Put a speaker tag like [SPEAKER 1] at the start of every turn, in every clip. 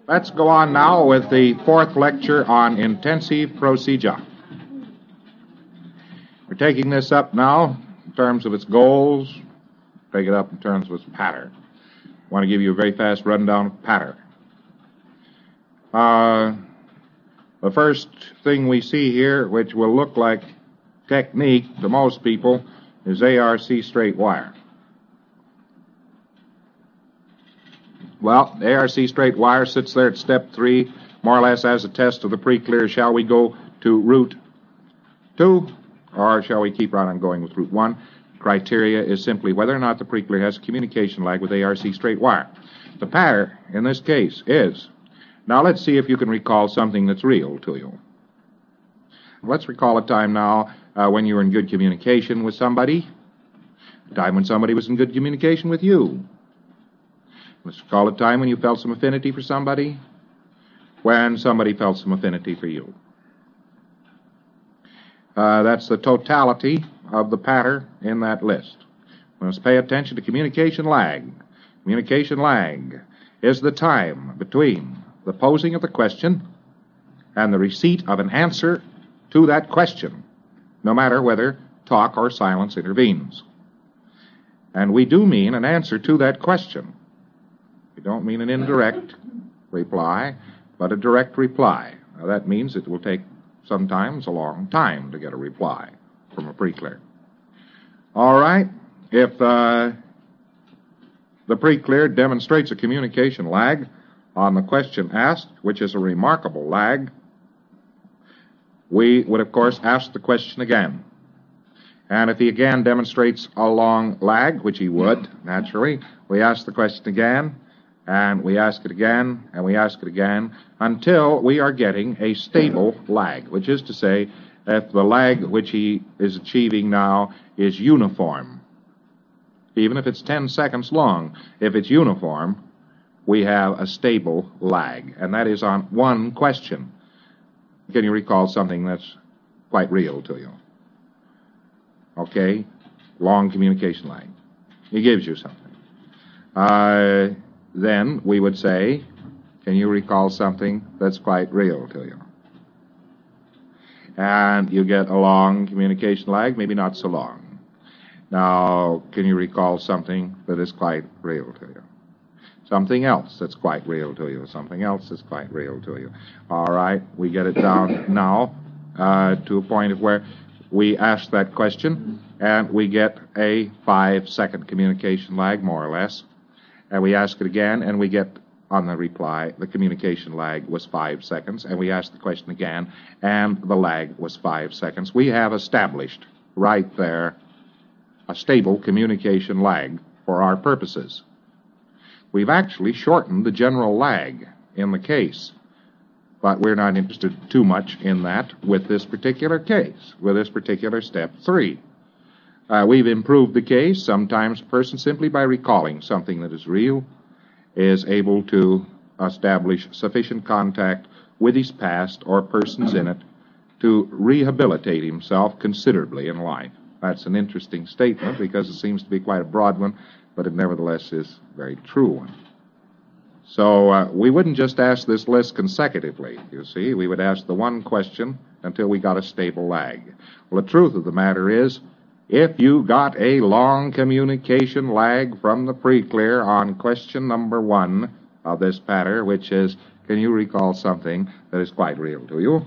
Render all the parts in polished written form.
[SPEAKER 1] Let's go on now with the fourth lecture on intensive procedure. We're taking this up now in terms of its goals. Take it up in terms of its pattern. I want to give you a very fast rundown of pattern. The first thing we see here, which will look like technique to most people, is ARC straight wire. Well, ARC straight wire sits there at step 3, more or less as a test of the pre-clear. Shall we go to route 2, or shall we keep right on going with route 1? Criteria is simply whether or not the pre-clear has a communication lag with ARC straight wire. The pattern in this case is, now let's see if you can recall something that's real to you. Let's recall a time now when you were in good communication with somebody, a time when somebody was in good communication with you. Let's recall a time when you felt some affinity for somebody, when somebody felt some affinity for you. That's the totality of the pattern in that list. We must pay attention to communication lag. Communication lag is the time between the posing of the question and the receipt of an answer to that question, no matter whether talk or silence intervenes. And we do mean an answer to that question. We don't mean an indirect reply, but a direct reply. Now, that means it will take sometimes a long time to get a reply from a pre-clear. All right, if the pre-clear demonstrates a communication lag on the question asked, which is a remarkable lag, we would, of course, ask the question again. And if he again demonstrates a long lag, which he would, naturally, we ask the question again, and we ask it again, and we ask it again, until we are getting a stable lag, which is to say, if the lag which he is achieving now is uniform. Even if it's 10 seconds long, if it's uniform, we have a stable lag, and that is on one question. Can you recall something that's quite real to you? Okay, long communication lag. He gives you something. Then we would say, can you recall something that's quite real to you? And you get a long communication lag, maybe not so long. Now, can you recall something that is quite real to you? Something else that's quite real to you. Something else that's quite real to you. All right, we get it down now to a point of where we ask that question, and we get a 5-second communication lag, more or less. And we ask it again, and we get on the reply, the communication lag was 5 seconds, and we ask the question again, and the lag was 5 seconds. We have established right there a stable communication lag for our purposes. We've actually shortened the general lag in the case, but we're not interested too much in that with this particular case, with this particular step 3. We've improved the case. Sometimes a person, simply by recalling something that is real, is able to establish sufficient contact with his past or persons in it to rehabilitate himself considerably in life. That's an interesting statement because it seems to be quite a broad one, but it nevertheless is a very true one. So we wouldn't just ask this list consecutively, you see. We would ask the one question until we got a stable lag. Well, the truth of the matter is, if you got a long communication lag from the pre-clear on question number 1 of this pattern, which is, can you recall something that is quite real to you?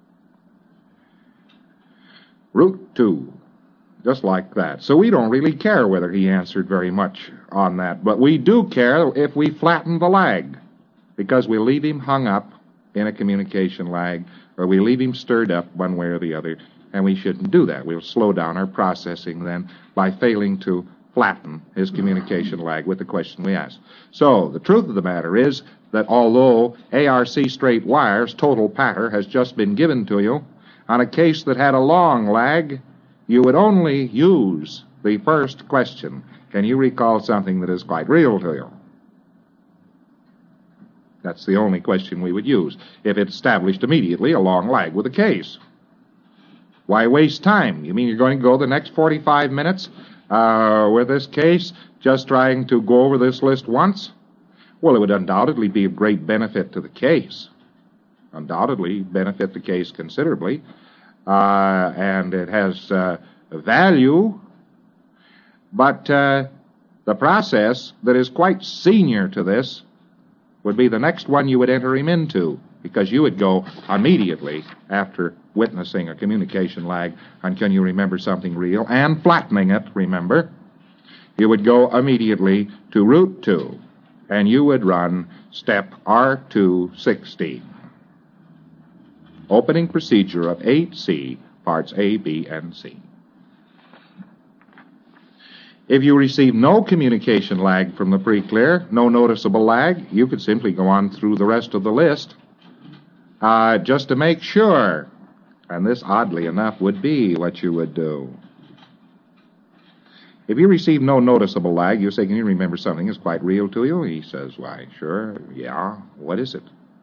[SPEAKER 1] Route 2, just like that. So we don't really care whether he answered very much on that, but we do care if we flatten the lag, because we leave him hung up in a communication lag, or we leave him stirred up one way or the other. And we shouldn't do that. We'll slow down our processing then by failing to flatten his communication lag with the question we ask. So the truth of the matter is that although ARC straight wire's total pattern has just been given to you, on a case that had a long lag, you would only use the first question. Can you recall something that is quite real to you? That's the only question we would use if it established immediately a long lag with the case. Why waste time? You mean you're going to go the next 45 minutes with this case just trying to go over this list once? Well, it would undoubtedly be of great benefit to the case. Undoubtedly benefit the case considerably. And it has value. But the process that is quite senior to this would be the next one you would enter him into, because you would go immediately after witnessing a communication lag on can you remember something real and flattening it, remember. You would go immediately to Route 2, and you would run step R216. Opening procedure of 8C, parts A, B, and C. If you receive no communication lag from the pre-clear, no noticeable lag, you could simply go on through the rest of the list just to make sure. And this, oddly enough, would be what you would do. If you receive no noticeable lag, you say, can you remember something that's quite real to you? He says, why, sure, yeah, what is it?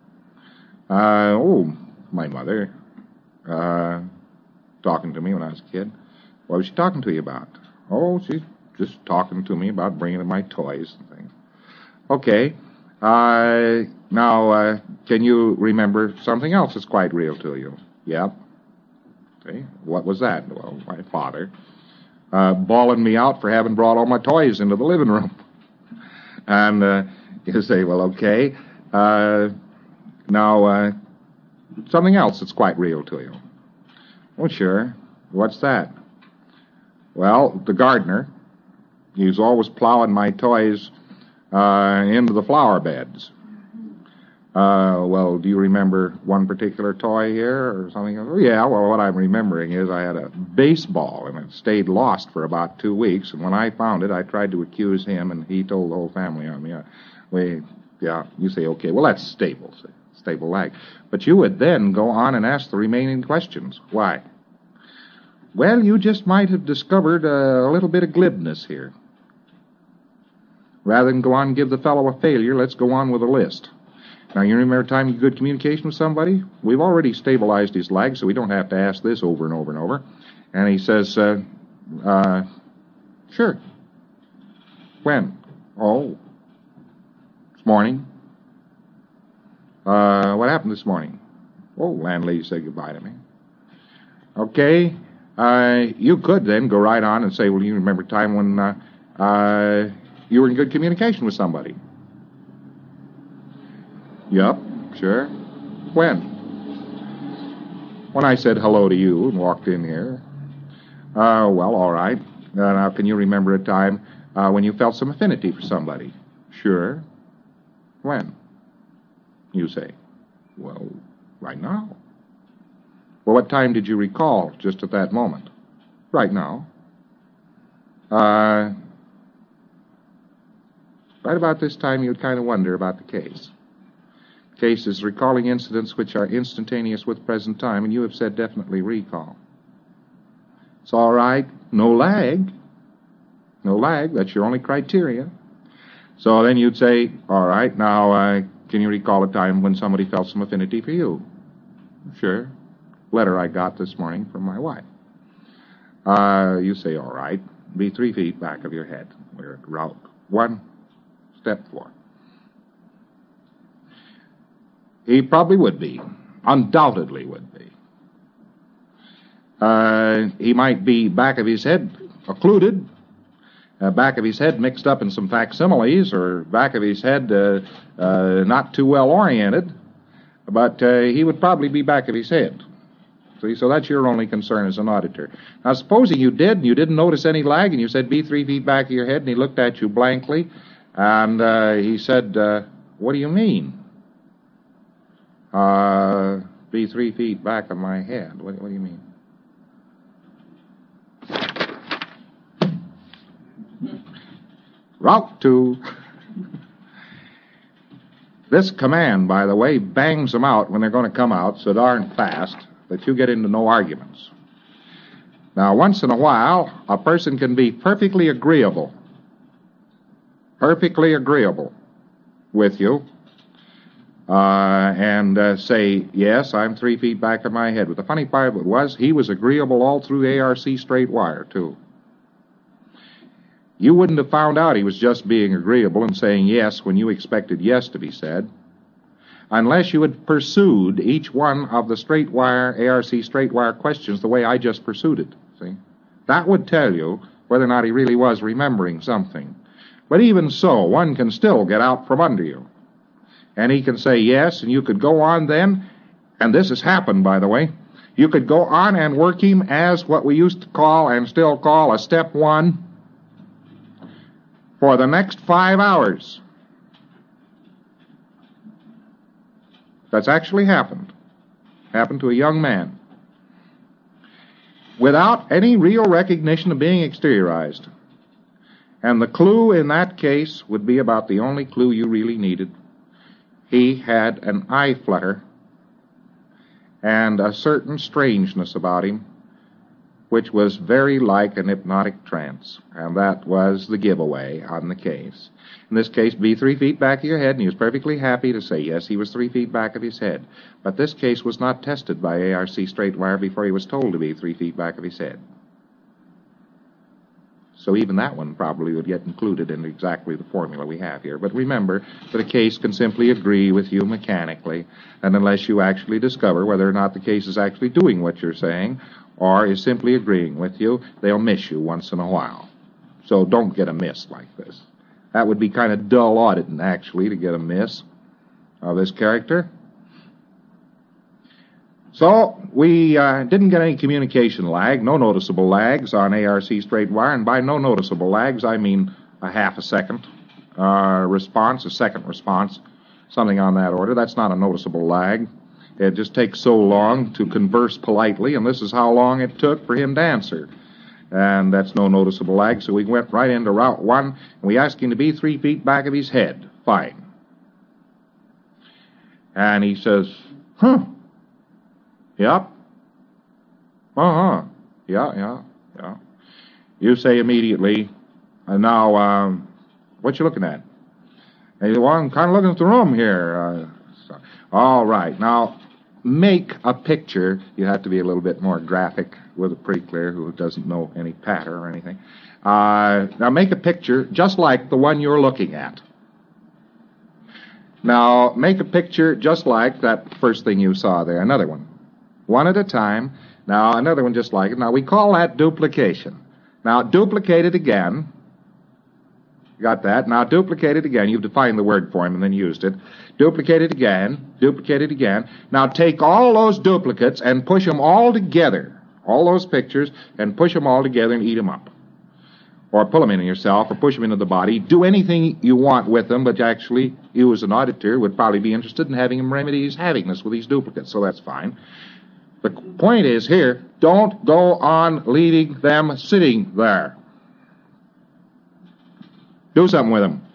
[SPEAKER 1] My mother, talking to me when I was a kid. What was she talking to you about? Oh, she's just talking to me about bringing in my toys and things. Okay. Now, can you remember something else that's quite real to you? Yep. Okay. What was that? Well, my father bawling me out for having brought all my toys into the living room. And you say, well, okay. Now, something else that's quite real to you. Oh, sure. What's that? Well, the gardener, he's always plowing my toys into the flower beds. Well, do you remember one particular toy here or something? Oh, yeah, well, what I'm remembering is I had a baseball, and it stayed lost for about 2 weeks, and when I found it, I tried to accuse him, and he told the whole family on me. You say, okay, well, that's stable lag. But you would then go on and ask the remaining questions. Why? Well, you just might have discovered a little bit of glibness here. Rather than go on and give the fellow a failure, let's go on with a list. Now, you remember a time you had good communication with somebody? We've already stabilized his lag, so we don't have to ask this over and over and over. And he says, sure. When? Oh, this morning. What happened this morning? Oh, landlady said goodbye to me. Okay. You could then go right on and say, well, you remember a time when you were in good communication with somebody? Yep, sure. When? When I said hello to you and walked in here. Well, all right. Now, can you remember a time when you felt some affinity for somebody? Sure. When? You say. Well, right now. Well, what time did you recall just at that moment? Right now. Right about this time, you'd kind of wonder about the case. Case is recalling incidents which are instantaneous with present time, and you have said definitely recall. It's all right. No lag. No lag. That's your only criteria. So then you'd say, all right, now, can you recall a time when somebody felt some affinity for you? Sure. Letter I got this morning from my wife. You say, all right, be 3 feet back of your head. We're at Route 1, Step 4. He probably would be. Undoubtedly would be. He might be back of his head occluded, back of his head mixed up in some facsimiles, or back of his head not too well oriented, but he would probably be back of his head. See, so that's your only concern as an auditor. Now, supposing you did, and you didn't notice any lag, and you said, be 3 feet back of your head, and he looked at you blankly, and he said, what do you mean? Be 3 feet back of my head. What do you mean? Route 2. This command, by the way, bangs them out when they're going to come out so darn fast that you get into no arguments. Now, once in a while, a person can be perfectly agreeable with you, and say, yes, I'm 3 feet back of my head. But the funny part of it was, he was agreeable all through ARC straight wire, too. You wouldn't have found out he was just being agreeable and saying yes when you expected yes to be said, unless you had pursued each one of the straight wire, ARC straight wire questions the way I just pursued it. See? That would tell you whether or not he really was remembering something. But even so, one can still get out from under you. And he can say yes, and you could go on then, and this has happened, by the way, you could go on and work him as what we used to call and still call a step one for the next 5 hours. That's actually happened. Happened to a young man. Without any real recognition of being exteriorized. And the clue in that case would be about the only clue you really needed. He had an eye flutter and a certain strangeness about him, which was very like an hypnotic trance. And that was the giveaway on the case. In this case, be 3 feet back of your head, and he was perfectly happy to say yes, he was 3 feet back of his head. But this case was not tested by ARC straight wire before he was told to be 3 feet back of his head. So even that one probably would get included in exactly the formula we have here. But remember that a case can simply agree with you mechanically, and unless you actually discover whether or not the case is actually doing what you're saying or is simply agreeing with you, they'll miss you once in a while. So don't get a miss like this. That would be kind of dull auditing, actually, to get a miss of this character. So we didn't get any communication lag, no noticeable lags on ARC straight wire, and by no noticeable lags, I mean a half a second response, a second response, something on that order. That's not a noticeable lag. It just takes so long to converse politely, and this is how long it took for him to answer. And that's no noticeable lag, so we went right into Route 1, and we asked him to be 3 feet back of his head. Fine. And he says, Yep. Yeah. You say immediately, now, what you looking at? And he said, well, I'm kind of looking at the room here. All right. Now, make a picture. You have to be a little bit more graphic with it pretty clear, who doesn't know any patter or anything. Now, make a picture just like the one you're looking at. Now, make a picture just like that first thing you saw there, another one. One at a time. Now, another one just like it. Now, we call that duplication. Now, duplicate it again. Got that? Now, duplicate it again. You've defined the word for him and then used it. Duplicate it again. Duplicate it again. Now, take all those duplicates and push them all together. All those pictures, and push them all together and eat them up. Or pull them into yourself, or push them into the body. Do anything you want with them, but actually, you as an auditor would probably be interested in having him remedy his havingness with these duplicates, so that's fine. The point is here, don't go on leaving them sitting there. Do something with them.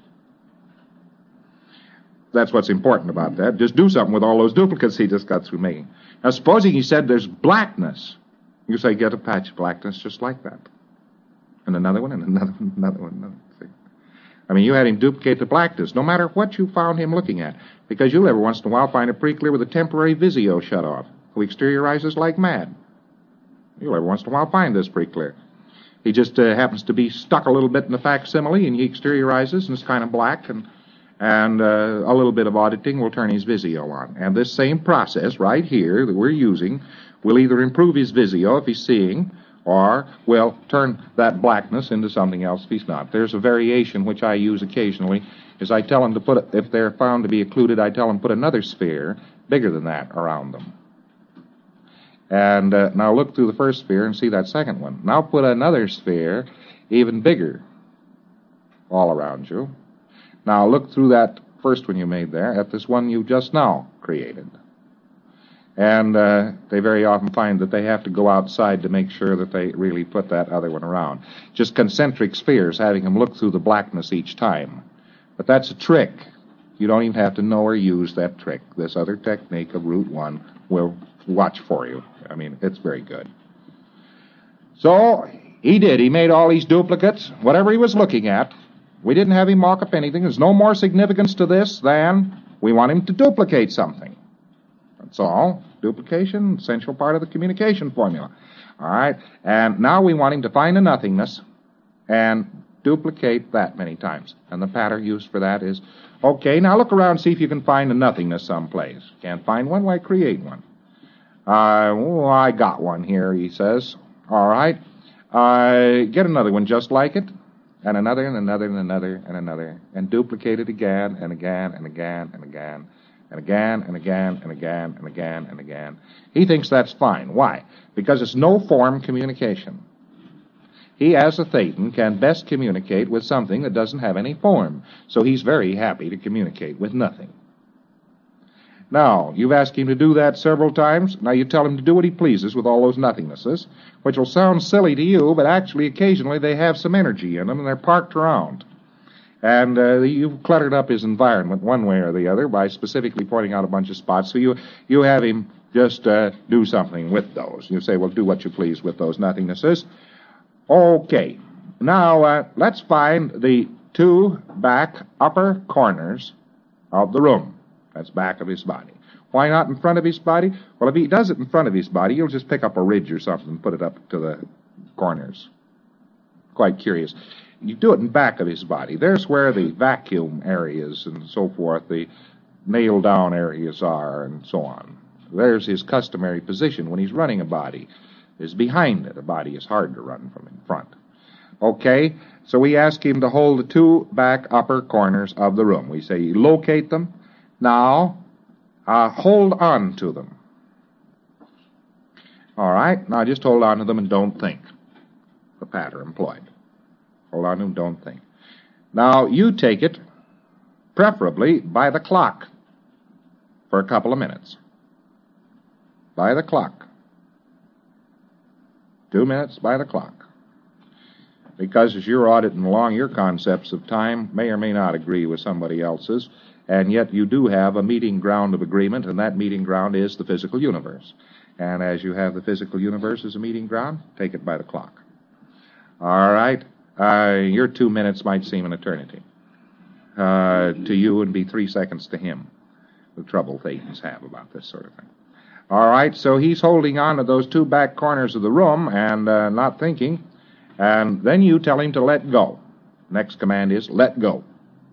[SPEAKER 1] That's what's important about that. Just do something with all those duplicates he just got through making. Now, supposing he said there's blackness, you say get a patch of blackness just like that. And another one, and another one, another one, another one. See? I mean, you had him duplicate the blackness, no matter what you found him looking at, because you'll every once in a while find it pretty clear with a temporary Vizio shut off, who exteriorizes like mad. You'll every once in a while find this pretty clear. He just happens to be stuck a little bit in the facsimile, and he exteriorizes, and it's kind of black, and a little bit of auditing will turn his Vizio on. And this same process right here that we're using will either improve his Vizio if he's seeing, or will turn that blackness into something else if he's not. There's a variation which I use occasionally, is I tell them to put, if they're found to be occluded, I tell them put another sphere bigger than that around them. And now look through the first sphere and see that second one. Now put another sphere even bigger all around you. Now look through that first one you made there at this one you just now created. And they very often find that they have to go outside to make sure that they really put that other one around. Just concentric spheres, having them look through the blackness each time. But that's a trick. You don't even have to know or use that trick. This other technique of Route 1 will watch for you. I mean, it's very good. So, he did. He made all these duplicates, whatever he was looking at. We didn't have him mock up anything. There's no more significance to this than we want him to duplicate something. That's all. Duplication, essential part of the communication formula. All right? And now we want him to find a nothingness and Duplicate that many times. And the pattern used for that is, okay, now look around, see if you can find a nothingness someplace. Can't find one? Why, create one. I got one here, he says. All right. Get another one just like it, and another, and another, and another, and another, and duplicate it again, and again, and again, and again, and again, and again, and again, and again, and again. He thinks that's fine. Why? Because it's no-form communication. He, as a Thetan, can best communicate with something that doesn't have any form, so he's very happy to communicate with nothing. Now, you've asked him to do that several times. Now you tell him to do what he pleases with all those nothingnesses, which will sound silly to you, but actually occasionally they have some energy in them and they're parked around. And you've cluttered up his environment one way or the other by specifically pointing out a bunch of spots. So you have him just do something with those. You say, well, do what you please with those nothingnesses. Okay. Now, let's find the two back upper corners of the room. That's back of his body. Why not in front of his body? Well, if he does it in front of his body, he'll just pick up a ridge or something and put it up to the corners. Quite curious. You do it in back of his body. There's where the vacuum areas and so forth, the nailed-down areas are, and so on. There's his customary position when he's running a body, is behind it. A body is hard to run from in front. Okay, so we ask him to hold the two back upper corners of the room. We say, locate them. Now, hold on to them. All right, now just hold on to them and don't think. The pattern employed. Hold on to them, don't think. Now, you take it, preferably by the clock, for a couple of minutes. By the clock. 2 minutes by the clock. Because as you're auditing along, your concepts of time may or may not agree with somebody else's, and yet you do have a meeting ground of agreement, and that meeting ground is the physical universe. And as you have the physical universe as a meeting ground, take it by the clock. All right? Your 2 minutes might seem an eternity. To you and be 3 seconds to him. The trouble Thetans have about this sort of thing. All right, so he's holding on to those two back corners of the room and not thinking, and then you tell him to let go. Next command is let go.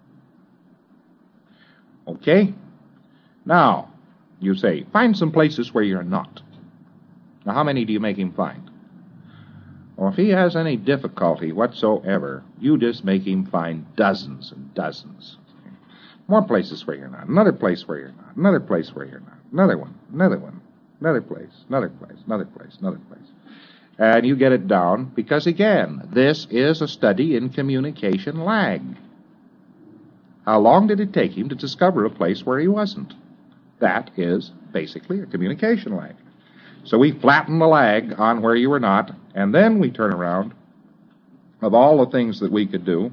[SPEAKER 1] Okay? Now, you say, find some places where you're not. Now, how many do you make him find? Well, if he has any difficulty whatsoever, you just make him find dozens and dozens. More places where you're not. Another place where you're not. Another place where you're not. Another one. Another one. Another place. Another place. Another place. Another place. And you get it down because, again, this is a study in communication lag. How long did it take him to discover a place where he wasn't? That is basically a communication lag. So we flatten the lag on where you were not, and then we turn around, of all the things that we could do,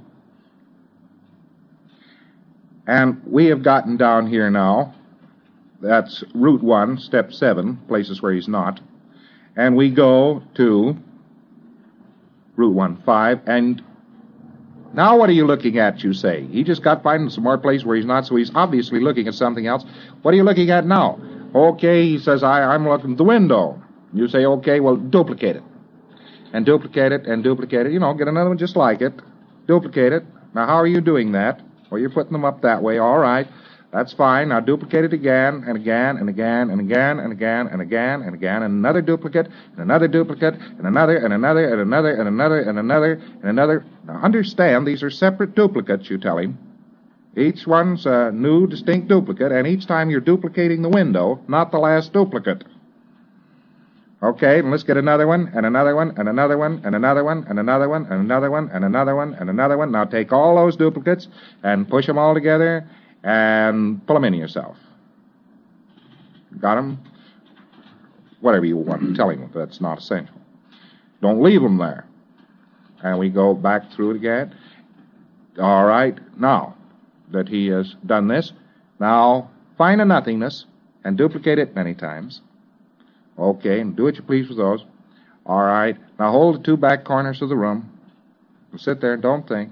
[SPEAKER 1] and we have gotten down here now. That's route 1, step 7, places where he's not. And we go to route 1-5, and now what are you looking at, you say? He just got finding some more place where he's not, so he's obviously looking at something else. What are you looking at now? Okay, he says, I'm looking at the window. You say, okay, well, duplicate it. And duplicate it, and duplicate it. You know, get another one just like it. Duplicate it. Now, how are you doing that? Well, you're putting them up that way. All right. That's fine. Now duplicate it again, and again, and again, and again, and again, and again, and again, and another duplicate, and another duplicate, and another, and another, and another, and another, and another, and another. Now understand, these are separate duplicates, you tell him. Each one's a new, distinct duplicate, and each time you're duplicating the window, not the last duplicate. Okay, and let's get another one, and another one, and another one, and another one, and another one, and another one, and another one, and another one. Now take all those duplicates and push them all together and pull them in yourself. Got them? Whatever you want to tell him, that's not essential. Don't leave them there. And we go back through it again. All right, now that he has done this, now find a nothingness and duplicate it many times. Okay, and do what you please with those. All right, now hold the two back corners of the room and sit there and don't think.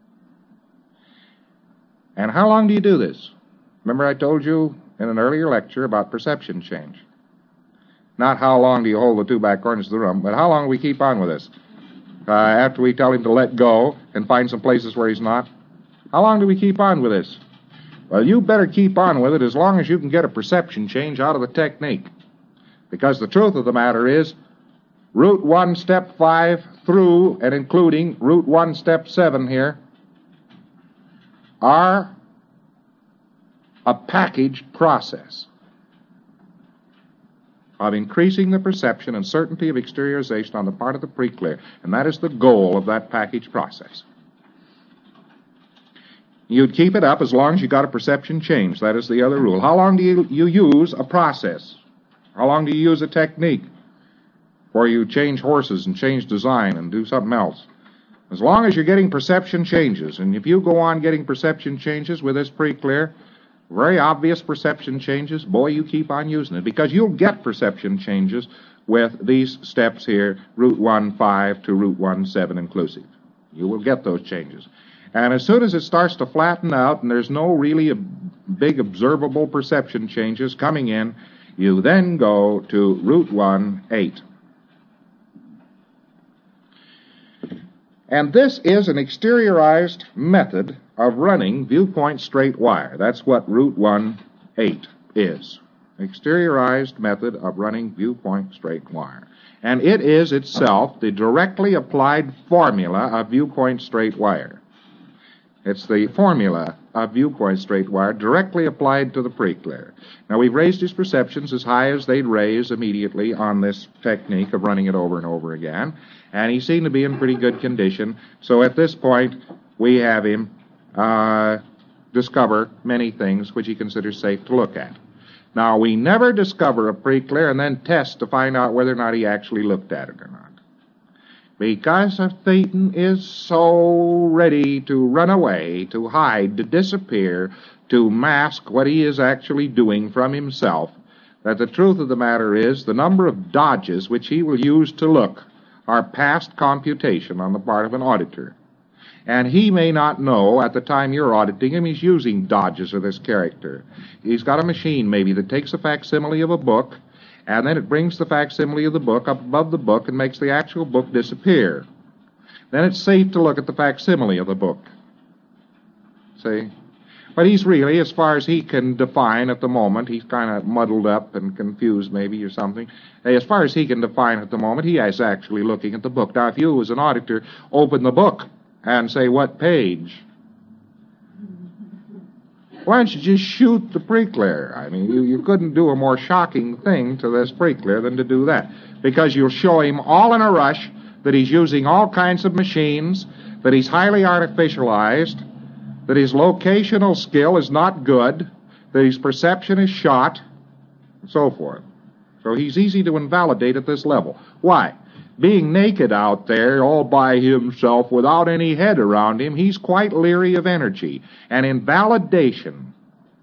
[SPEAKER 1] And how long do you do this? Remember I told you in an earlier lecture about perception change. Not how long do you hold the two back corners of the room, but how long do we keep on with this? after we tell him to let go and find some places where he's not? How long do we keep on with this? Well, you better keep on with it as long as you can get a perception change out of the technique. Because the truth of the matter is, Route 1, Step 5 through and including Route 1, Step 7 here are a packaged process of increasing the perception and certainty of exteriorization on the part of the pre-clear. And that is the goal of that packaged process. You'd keep it up as long as you got a perception change. That is the other rule. How long do you use a process? How long do you use a technique where you change horses and change design and do something else? As long as you're getting perception changes. And if you go on getting perception changes with this pre-clear, very obvious perception changes, boy, you keep on using it, because you'll get perception changes with these steps here, Route 1-5 to Route 1-7 inclusive. You will get those changes. And as soon as it starts to flatten out and there's no really big observable perception changes coming in, you then go to Route 1-8. And this is an exteriorized method of running viewpoint straight wire. That's what Route 1-8 is. Exteriorized method of running viewpoint straight wire. And it is itself the directly applied formula of viewpoint straight wire. It's the formula of viewpoint straight wire directly applied to the pre-clear. Now, we've raised his perceptions as high as they'd raise immediately on this technique of running it over and over again, and he seemed to be in pretty good condition. So at this point, we have him discover many things which he considers safe to look at. Now, we never discover a pre-clear and then test to find out whether or not he actually looked at it or not. Because Satan is so ready to run away, to hide, to disappear, to mask what he is actually doing from himself, that the truth of the matter is the number of dodges which he will use to look are past computation on the part of an auditor. And he may not know at the time you're auditing him he's using dodges of this character. He's got a machine maybe that takes a facsimile of a book, and then it brings the facsimile of the book up above the book and makes the actual book disappear. Then it's safe to look at the facsimile of the book. See? But he's really, as far as he can define at the moment, he's kind of muddled up and confused maybe or something. As far as he can define at the moment, he is actually looking at the book. Now, if you, as an auditor, open the book and say, what page? Why don't you just shoot the pre-clear? I mean, you couldn't do a more shocking thing to this pre-clear than to do that. Because you'll show him all in a rush that he's using all kinds of machines, that he's highly artificialized, that his locational skill is not good, that his perception is shot, and so forth. So he's easy to invalidate at this level. Why? Being naked out there all by himself without any head around him, he's quite leery of energy. And invalidation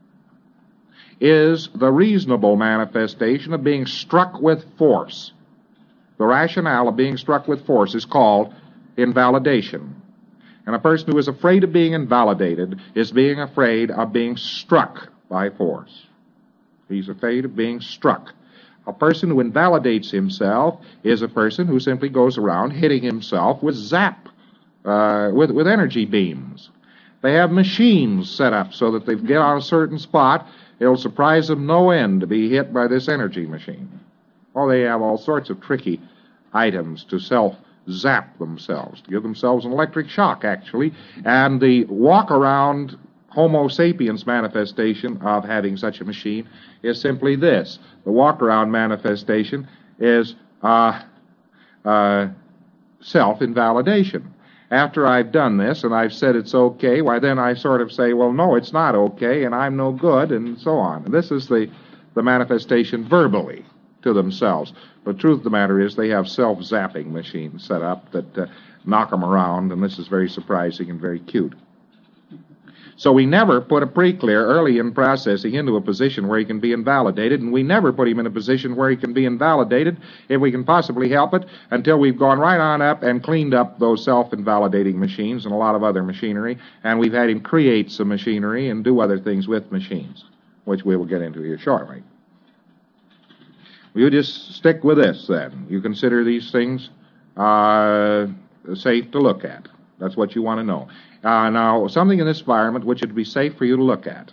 [SPEAKER 1] is the reasonable manifestation of being struck with force. The rationale of being struck with force is called invalidation. And a person who is afraid of being invalidated is being afraid of being struck by force. He's afraid of being struck. A person who invalidates himself is a person who simply goes around hitting himself with with energy beams. They have machines set up so that they get on a certain spot. It'll surprise them no end to be hit by this energy machine. Well, they have all sorts of tricky items to self-zap themselves, to give themselves an electric shock, actually. And the walk-around Homo sapiens manifestation of having such a machine is simply this. The walk-around manifestation is self-invalidation. After I've done this and I've said it's okay, why then I sort of say, well, no, it's not okay, and I'm no good, and so on. And this is the manifestation verbally to themselves. But the truth of the matter is they have self-zapping machines set up that knock them around, and this is very surprising and very cute. So we never put a pre-clear early in processing into a position where he can be invalidated, and we never put him in a position where he can be invalidated, if we can possibly help it, until we've gone right on up and cleaned up those self-invalidating machines and a lot of other machinery, and we've had him create some machinery and do other things with machines, which we will get into here shortly. You just stick with this, then. You consider these things safe to look at. That's what you want to know. Now, something in this environment which it would be safe for you to look at.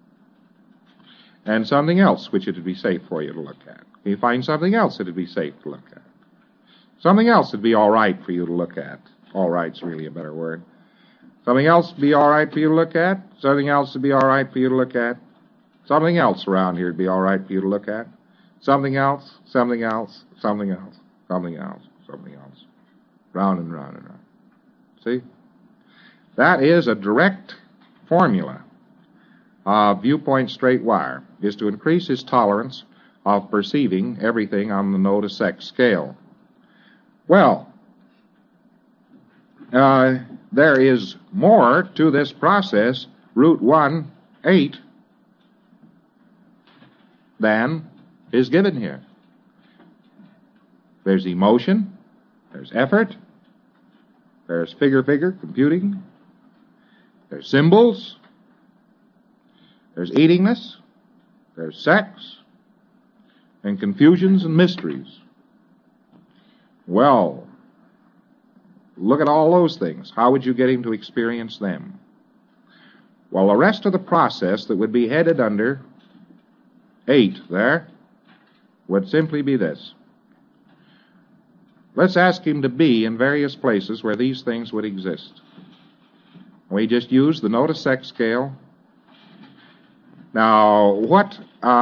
[SPEAKER 1] And something else which it would be safe for you to look at. Can you find something else that would be safe to look at? Something else would be all right for you to look at. All right's really a better word. Something else would be all right for you to look at. Something else would be all right for you to look at. Something else around here would be all right for you to look at. Something else, something else, something else, something else, something else. Round and round and round. See? That is a direct formula of viewpoint straight wire, is to increase his tolerance of perceiving everything on the no to sex scale. Well, there is more to this process, root 1, 8, than is given here. There's emotion, there's effort, there's figure computing, there's symbols, there's eatingness, there's sex, and confusions and mysteries. Well, look at all those things. How would you get him to experience them? Well, the rest of the process that would be headed under 8 there would simply be this. Let's ask him to be in various places where these things would exist. We just use the no to sex scale. Now, what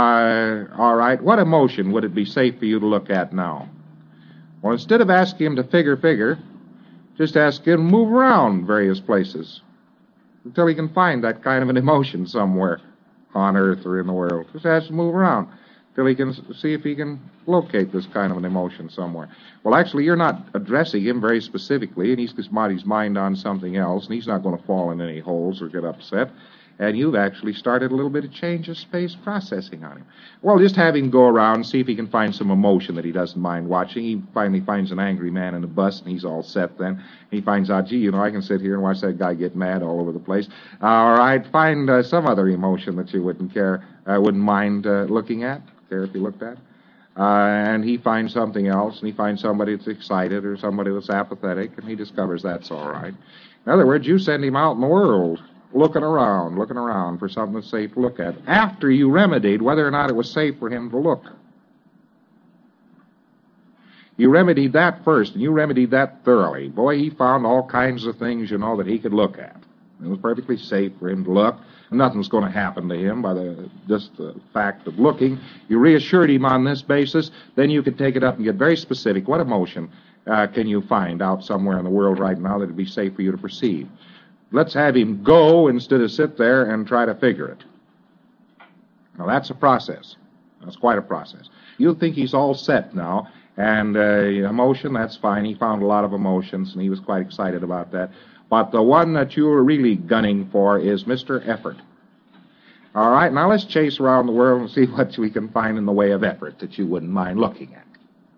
[SPEAKER 1] emotion would it be safe for you to look at now? Well, instead of asking him to figure, just ask him to move around various places until he can find that kind of an emotion somewhere on Earth or in the world. Just ask him to move around till he can see if he can locate this kind of an emotion somewhere. Well, actually, you're not addressing him very specifically, and he's got his mind on something else, and he's not going to fall in any holes or get upset. And you've actually started a little bit of change of space processing on him. Well, just have him go around and see if he can find some emotion that he doesn't mind watching. He finally finds an angry man in a bus, and he's all set then. He finds out, gee, I can sit here and watch that guy get mad all over the place. All right, find some other emotion that you wouldn't mind looking at, care if you looked at. And he finds something else, and he finds somebody that's excited or somebody that's apathetic, and he discovers that's all right. In other words, you send him out in the world, looking around for something that's safe to look at, after you remedied whether or not it was safe for him to look. You remedied that first, and you remedied that thoroughly. Boy, he found all kinds of things, that he could look at. It was perfectly safe for him to look. Nothing's going to happen to him by just the fact of looking. You reassured him on this basis, then you could take it up and get very specific. What emotion can you find out somewhere in the world right now that would be safe for you to perceive? Let's have him go instead of sit there and try to figure it. Now, that's a process. That's quite a process. You think he's all set now, and emotion, that's fine. He found a lot of emotions, and he was quite excited about that. But the one that you're really gunning for is Mr. Effort. All right, now let's chase around the world and see what we can find in the way of effort that you wouldn't mind looking at.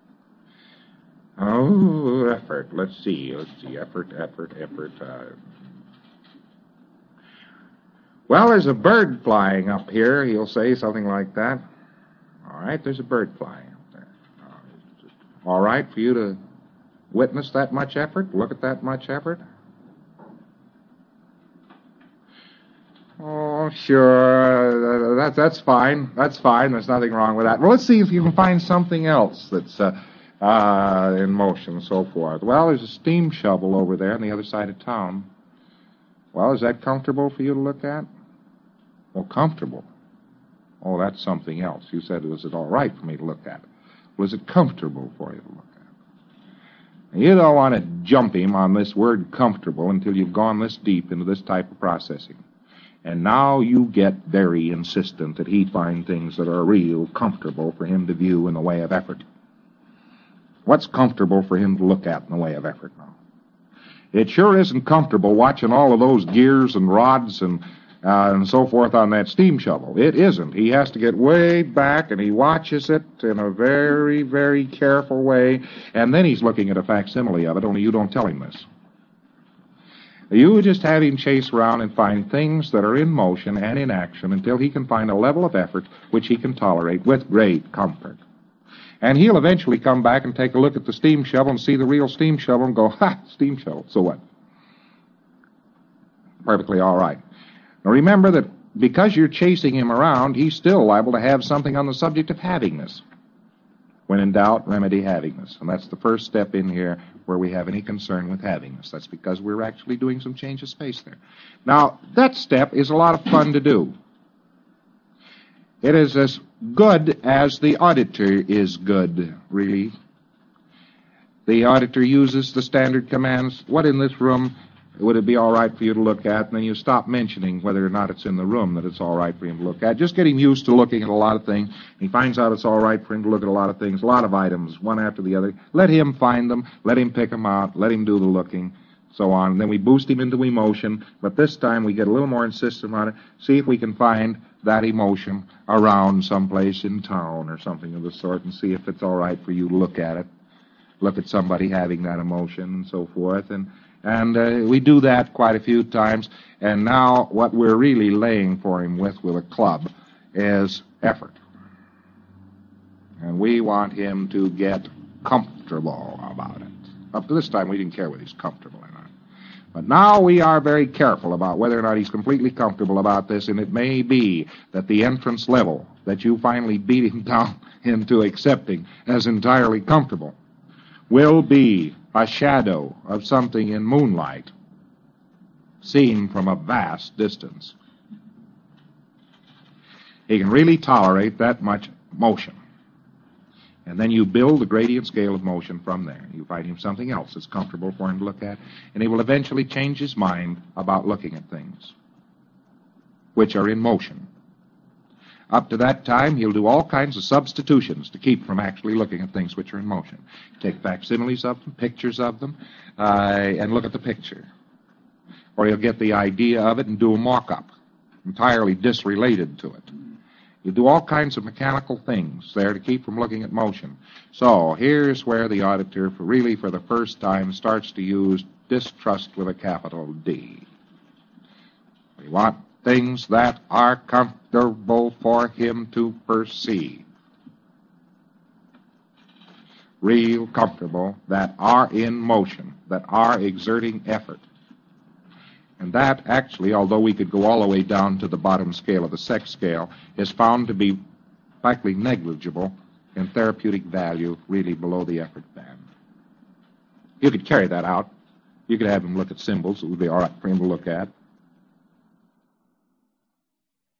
[SPEAKER 1] Oh, effort. Let's see. Effort. Well, there's a bird flying up here, he'll say, something like that. All right, there's a bird flying up there. All right for you to witness that much effort, look at that much effort? Oh, sure, that's fine. That's fine, there's nothing wrong with that. Well, let's see if you can find something else that's in motion and so forth. Well, there's a steam shovel over there on the other side of town. Well, is that comfortable for you to look at? Well, comfortable. Oh, that's something else. You said, was it all right for me to look at? Was it comfortable for you to look at? You don't want to jump him on this word comfortable until you've gone this deep into this type of processing. And now you get very insistent that he find things that are real comfortable for him to view in the way of effort. What's comfortable for him to look at in the way of effort now? It sure isn't comfortable watching all of those gears and rods and so forth on that steam shovel. It isn't. He has to get way back, and he watches it in a very, very careful way, and then he's looking at a facsimile of it, only you don't tell him this. You just have him chase around and find things that are in motion and in action until he can find a level of effort which he can tolerate with great comfort. And he'll eventually come back and take a look at the steam shovel and see the real steam shovel and go, ha, steam shovel, so what? Perfectly all right. Now remember that because you're chasing him around, he's still liable to have something on the subject of havingness. When in doubt, remedy havingness. And that's the first step in here where we have any concern with havingness. That's because we're actually doing some change of space there. Now, that step is a lot of fun to do. It is as good as the auditor is good, really. The auditor uses the standard commands, what in this room would it be all right for you to look at? And then you stop mentioning whether or not it's in the room that it's all right for him to look at. Just get him used to looking at a lot of things. He finds out it's all right for him to look at a lot of things, a lot of items, one after the other. Let him find them. Let him pick them out. Let him do the looking, so on. And then we boost him into emotion, but this time we get a little more insistent on it. See if we can find that emotion around someplace in town or something of the sort and see if it's all right for you to look at it. Look at somebody having that emotion and so forth. And we do that quite a few times, and now what we're really laying for him with a club is effort. And we want him to get comfortable about it. Up to this time, we didn't care whether he's comfortable or not. But now we are very careful about whether or not he's completely comfortable about this, and it may be that the entrance level that you finally beat him down into accepting as entirely comfortable will be a shadow of something in moonlight seen from a vast distance. He can really tolerate that much motion. And then you build the gradient scale of motion from there. You find him something else that's comfortable for him to look at, and he will eventually change his mind about looking at things which are in motion. Up to that time, he'll do all kinds of substitutions to keep from actually looking at things which are in motion. Take facsimiles of them, pictures of them, and look at the picture. Or he'll get the idea of it and do a mock-up, entirely disrelated to it. You do all kinds of mechanical things there to keep from looking at motion. So here's where the auditor, really for the first time, starts to use distrust with a capital D. We want things that are comfortable for him to perceive. Real comfortable, that are in motion, that are exerting effort. And that actually, although we could go all the way down to the bottom scale of the sex scale, is found to be practically negligible in therapeutic value, really below the effort band. You could carry that out. You could have him look at symbols. It would be all right for him to look at.